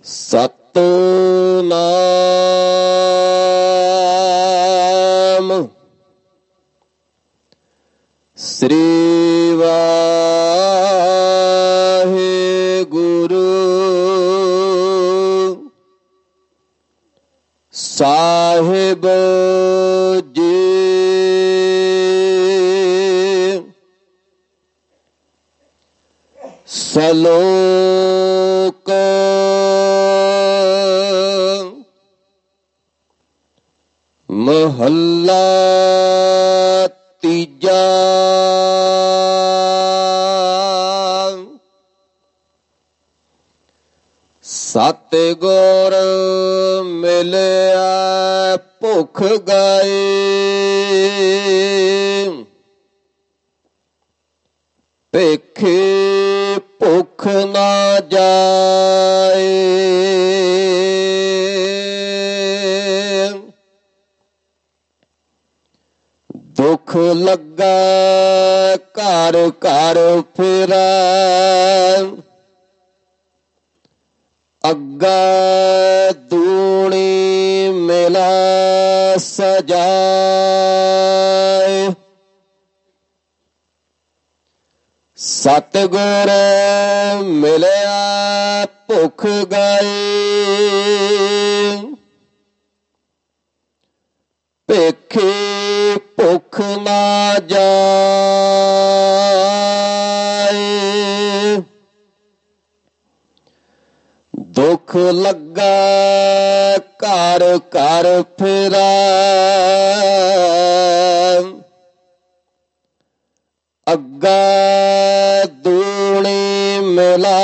ਸਤਿਨਾਮ ਸ੍ਰੀ ਵਾਹਿਗੁਰੂ ਸਾਹਿਬ ਜੀ। ਸਲੋਕ ਮਹੱਲਾ ਤੀਜਾ। ਸਤਿਗੁਰ ਮਿਲਿਆ ਭੁਖ ਗਏ, ਭੇਖੇ ਭੁਖ ਨਾ ਜਾਏ। ਦੁੱਖ ਲੱਗਾ ਘਰ ਘਰ ਫਿਰੈ, ਅੱਗਾ ਦੂਣੀ ਮਿਲਾ ਸਜਾਏ। ਸਤਿਗੁਰ ਮਿਲਿਆ ਭੁਖ ਗਏ, ਭੇਖੇ ਭੁਖ ਨਾ ਜਾਏ। ਦੁੱਖ ਲੱਗਾ ਘਰ ਘਰ ਫਿਰੈ, ਅੱਗਾ ਦੂਣੀ ਮਿਲਾ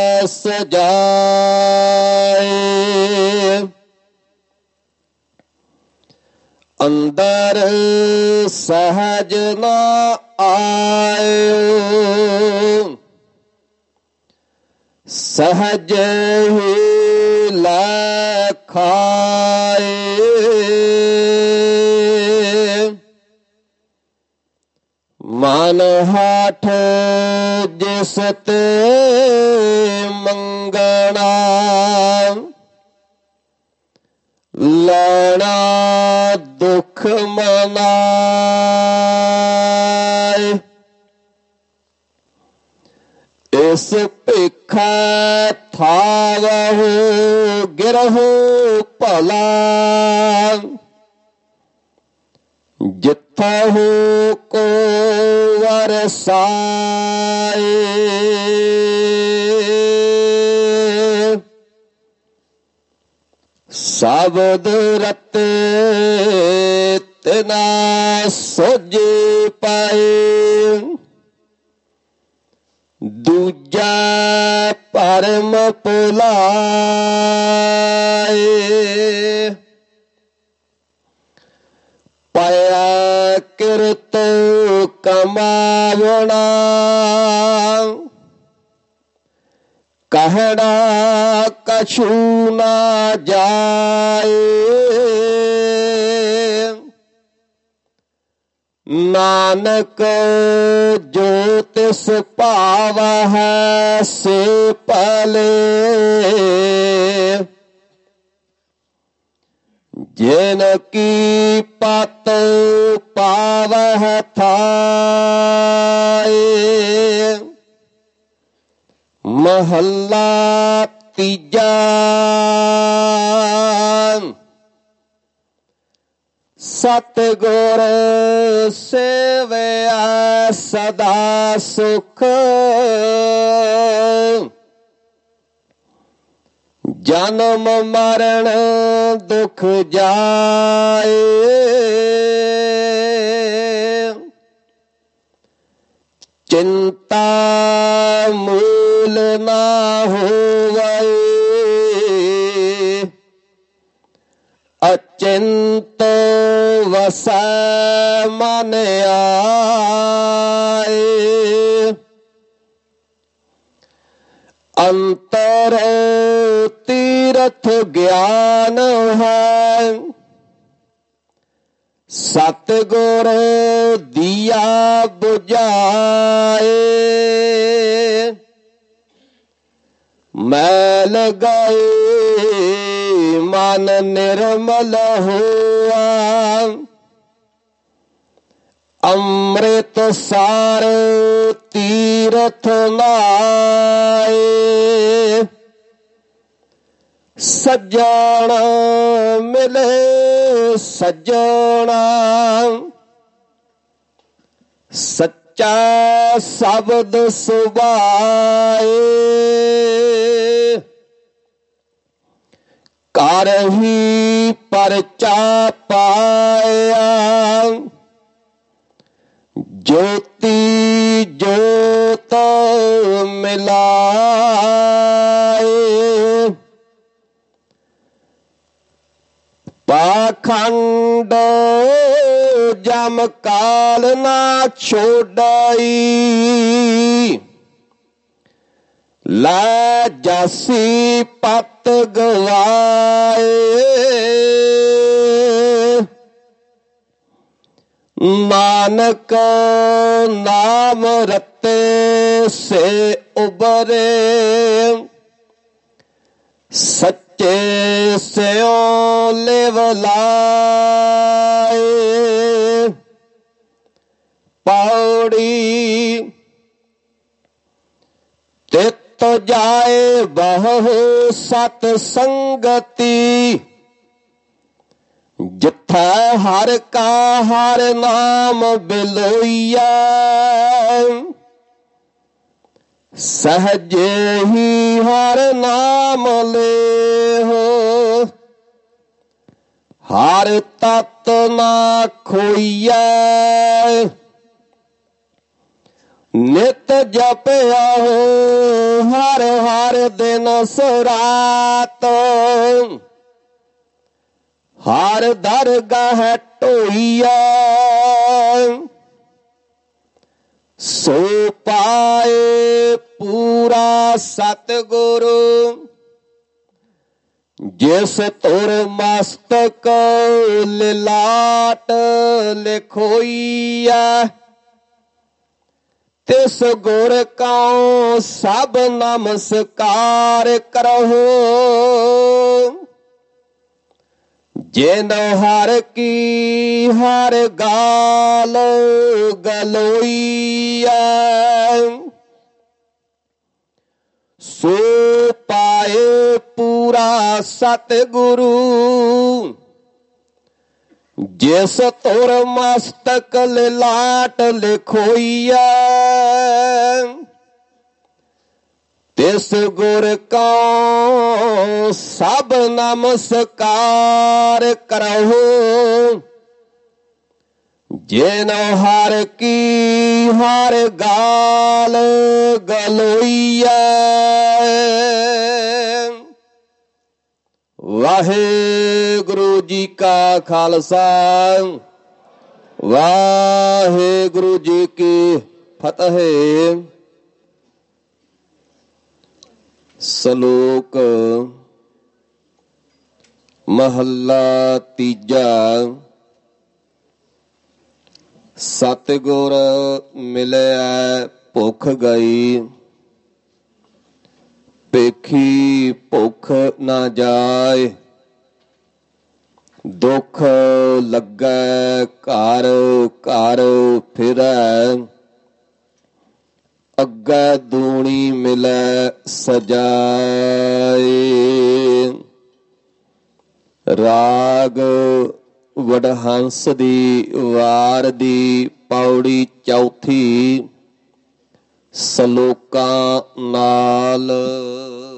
ਸਜਾਏ। ਅੰਦਰ ਸਹਿਜ ਨਾ ਆਇਓ, ਸਹਿਜ ਹੀ ਲੈ ਖਾਏ। ਮਨ ਹਾਠ ਜਿਸ ਤੇ ਮੰਗਣਾ, ਲੈਣਾ ਦੁੱਖ ਮਨਾਏ। ਇਸ ਭੇਖਾ ਥਾਵਹੁ ਗਿਰਹੁ ਭਲਾ, ਜਿੱਥਹੁ ਕੋ ਵਰਸਾਏ। ਸ਼ਬਦ ਰਤੇ ਤਿਨਾ ਸੋਝੀ ਪਾਏ, ਦੂਜਾ ਭਰਮ ਭੁਲਾਏ। ਪਾਇਆ ਕਿਰਤ ਕਮਾਵਣਾ, ਕਹਿਣਾ ਕਛੂ ਨਾ ਜਾਏ। ਨਾਨਕ ਜੋ ਤਿਸ ਭਾਵਹਿ ਸੇ ਭਲੇ, ਜਿਨ ਕੀ ਪਤ ਪਾਵਹਿ ਥਾਏ। ਮਹੱਲਾ ਤੀਜਾ। ਸਤਿਗੁਰ ਸੇਵਿਆ ਸਦਾ ਸੁਖ, ਜਨਮ ਮਰਨ ਦੁਖ ਜਾਏ। ਚਿੰਤਾ ਮੂਲ ਨਾ ਹੋਵੈ, ਅਚਿੰਤ ਵਸੈ ਮਨ ਆਏ। ਅੰਤਰ ਤੀਰਥ ਗਿਆਨ ਹੈ, ਸਤਿਗੁਰ ਦੀਆ ਬੁਝਾਏ। ਮੈਲ ਗਏ ਮਨ ਨਿਰਮਲ ਹੋਆ। ਅੰਮ੍ਰਿਤ ਸਾਰ ਤੀਰਥ ਨਾਏ। ਸੱਜਣ ਮਿਲੇ ਸੱਜਣਾ ਸੱਚਾ ਸ਼ਬਦ ਸੁਭਾਏ। ਘਰ ਹੀ ਪਰਚਾ ਪਾਇਆ ਜੋਤੀ ਜੋਤ ਮਿਲਾਏ। ਪਾਖੰਡ ਜਮ ਕਾਲ ਨਾ ਛੋਡਾਈ। ਲੈ ਜਾਸੀ ਪਤ ਗਵਾਏ। ਨਾਨਕ ਨਾਮ ਰਤੇ ਸੇ ਉਬਰੇ। ਸੱਚੇ ਸਿਓ ਲਿਵ ਲਾਏ। ਪੌੜੀ ਤਿਤ ਜਾਏ ਬਹੁ ਸਤ ਸੰਗਤੀ। ਜਿੱਥੈ ਹਰ ਕਾ ਹਰ ਨਾਮ ਬਿਲੋਈਆ। ਸਹਜੇ ਹੀ ਹਰ ਨਾਮ ਲੇਹੋ। ਹਰ ਤਤ ਨਾ ਖੋਈਐ। ਨਿਤ ਜਪਿਆ ਹੋ ਹਰ ਹਰ ਦਿਨ ਸੁਰਾਤ। ਹਰ ਦਰਗਾਹ ਢੋਈਐ। ਸੋ ਪਾਏ ਪੂਰਾ ਸਤਿਗੁਰੂ। ਜਿਸ ਤੁਰ ਮਸਤਕ ਲਿਲਾਟ ਲਿਖੋਈਐ। ਤਿਸ ਗੁਰ ਕਉ ਸਭ ਨਮਸਕਾਰ ਕਰਹੁ। ਜਿਨ ਹਰ ਕੀ ਹਰ ਗਾਲ ਗਲੋਈਐ। ਸੋ ਪਾਏ ਪੂਰਾ ਸਤਿਗੁਰੂ। ਜਿਸ ਤੁਰ ਮਸਤਕ ਲਿਲਾਟ ਲਿਖੋਈਐ। ਤਿਸ ਗੁਰ ਕਉ ਸਭ ਨਮਸਕਾਰ ਕਰਹੁ। ਜਿਨ ਹਰ ਕੀ ਹਰ ਗਾਲ ਗਲੋਈਐ। ਵਾਹਿਗੁਰੂ ਜੀ ਕਾ ਖਾਲਸਾ ਵਾਹਿਗੁਰੂ ਜੀ ਕੀ ਫਤਿਹ। ਸ਼ਲੋਕ ਮਹੱਲਾ ਤੀਜਾ। ਸਤਿਗੁਰ ਮਿਲਿਆ ਭੁੱਖ ਗਈ। ਭੇਖੀ ਭੁੱਖ ਨਾ ਜਾਏ। ਦੁੱਖ ਲੱਗੈ ਘਰ ਘਰ ਫਿਰੈ। ਅੱਗੇ ਦੂਣੀ ਮਿਲੈ ਸਜਾਏ। ਰਾਗ ਵਡਹੰਸ ਦੀ ਵਾਰ ਦੀ ਪੌੜੀ ਚੌਥੀ। ਸ਼ਲੋਕਾਂ ਨਾਲ